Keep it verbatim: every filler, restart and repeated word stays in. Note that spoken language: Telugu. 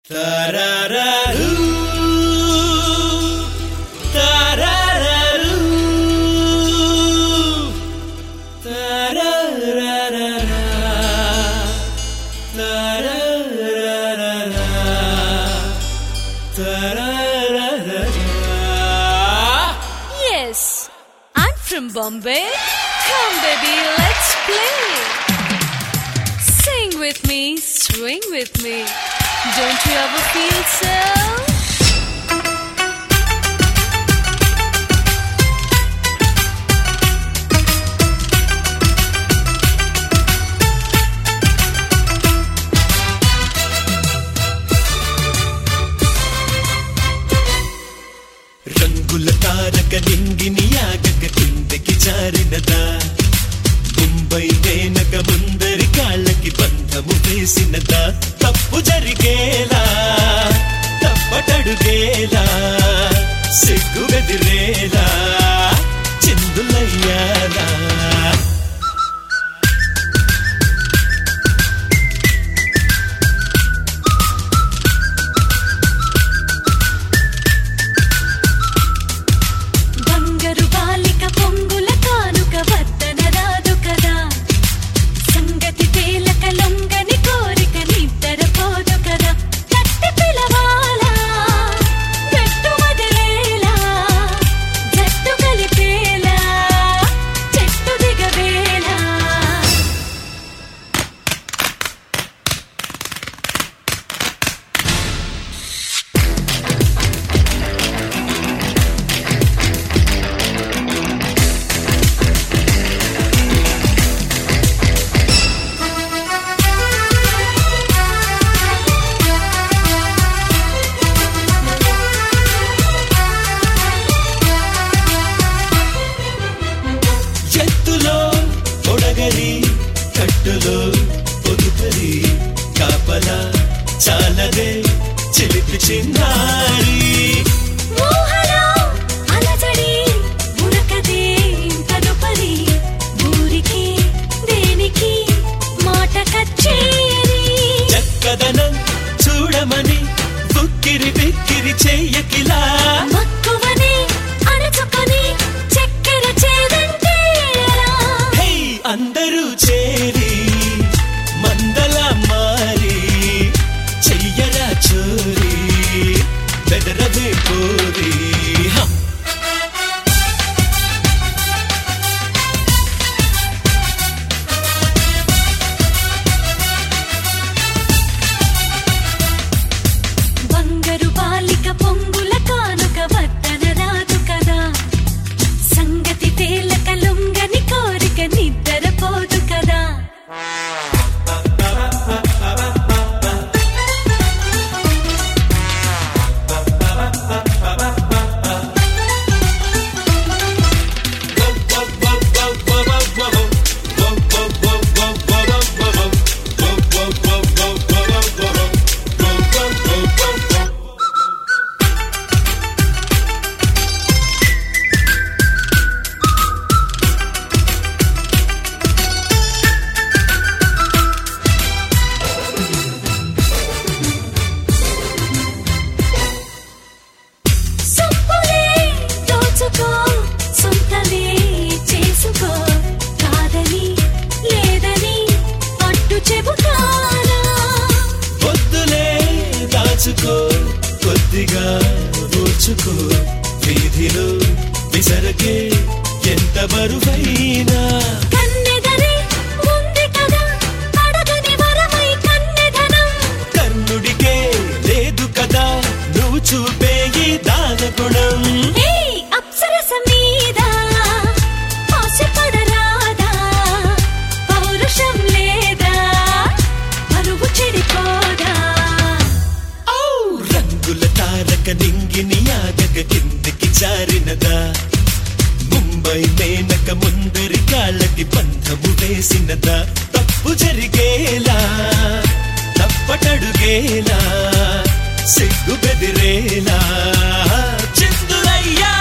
Yes, I'm from Bombay. Come baby, let's play. Sing with me, swing with me. Don't you ever feel so? రంగుల తారక నింగిని ఆగక కిందకి జారినదా ముంబై మేనక ముందరి కాళ్ళకి బంధము వేసినదా తప్పు జరిగేలా తప్పటడుగేలా సిగ్గు బెదిరేలా చిందులయ్యాలా కట్టులో పొదుపరి కాపలా చాలదే చిలిపి చిన్నారి మోహలో అలజడి ఉరకదే తదుపరి ఊరికి దేనికి మాట కచ్చేరి చక్కదనం చూడమని బుక్కిరి బిక్కిరి చెయ్యకిలా మక్కువని అణచుకొని చక్కెర చేదంటే హే అందరూ చేరి మందల మారి చెయ్యరా చోరీ బెదరవే కోరి బంగారు బాలిక పొంగుల కానుక వద్దన రాదు కదా సంగతి తేలక లొంగని కోరిక నిద్రపోదు కదా కొద్దిగా ఓచుకో వీధిలో విసరకే ఎంత బరువైనా కన్నెదరే ఉంది కదా అడగని వరమై కన్నెదనం కన్నుడికే లేదు కదా నువ్వు చూపే ఈ దాన గుణం ఏ అప్సరస మీద ఆశపడరాదా పౌరుషం లేదా పరువు చెడిపోదా రంగుల తారక నింగిని ఆగక కిందికి జారినదా ముంబై మేనక ముందరి కాళ్ళకి బంధము వేసినదా తప్పు జరిగేలా తప్పటడుగేలా సిగ్గు బెదిరేలా చిందులయ్యా